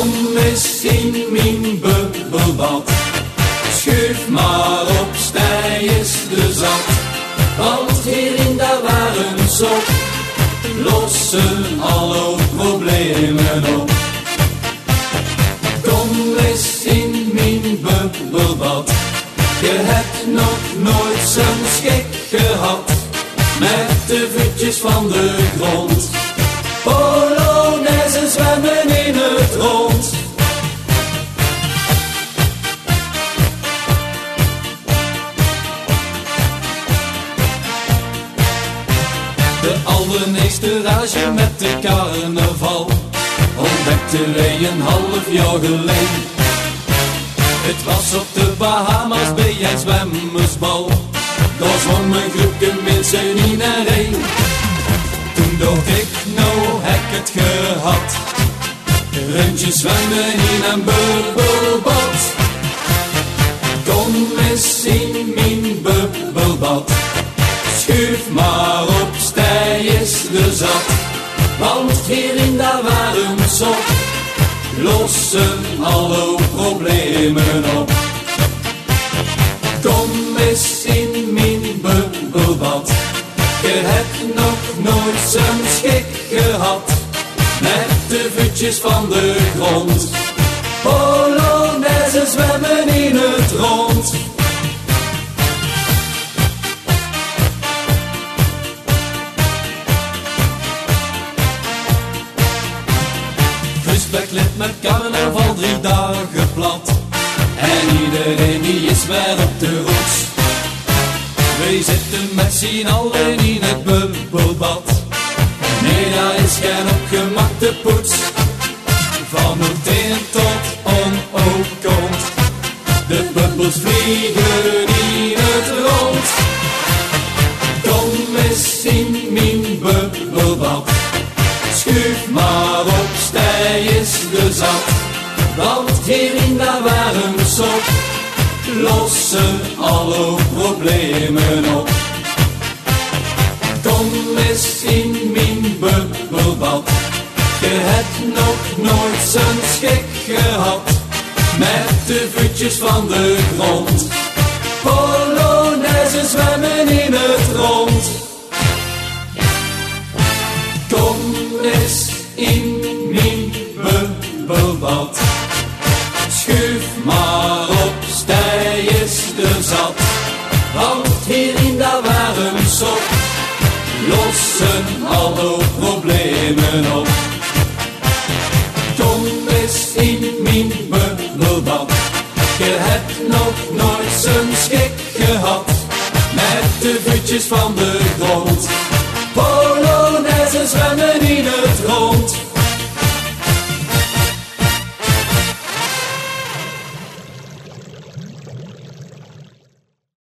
Kom eens in mijn bubbelbad, schuif maar op, stij is de zat. Want hierin daar waren zo, lossen alle problemen op. Kom eens in mijn bubbelbad, je hebt nog nooit zo'n schik gehad. Met de voetjes van de grond, Polonaise zwemmen in het rond. De allernieuwste rage met de carnaval ontdekten wij een half jaar geleden. Het was op de Bahama's bij een zwemmersbal. Daar zwom een groepje mensen in en één. Toen dacht ik, nou heb ik het gehad. Rundjes zwemmen in een bubbelbad. Kom eens in mijn bubbelbad, schuif maar op, stij is de zat. Want hierin daar waren zo, lossen alle problemen op. Kom eens in mijn bubbelbad, je hebt nog nooit zo'n schik gehad. Met de voetjes van de grond, Polonaise zwemmen in het rond. Gusbeck ligt met carnaval 3 dagen plat. En iedereen die is weer op de roets. Wij zitten met z'n allen in het bubbelbad. Nee, daar is geen opgemakte poets. Van meteen tot onoogkont, de bubbels vliegen in het rond. Kom eens in mijn bubbelbad, schuif maar op, stij is de zat. Want hierin daar waren zo, lossen alle problemen op. Kom eens in mijn bubbelbad, je hebt nog nooit zo'n schik gehad. Met de voetjes van de grond, Polonaise zwemmen in het rond. Kom eens in mijn bubbelbad, schuif maar op, stij is de zat. Want hierin daar waren zo, lossen alle problemen op. Kom eens in mijn bubbelbad, je hebt nog nooit zo'n schik gehad. Met de voetjes van de grond, Polonaise zwemmen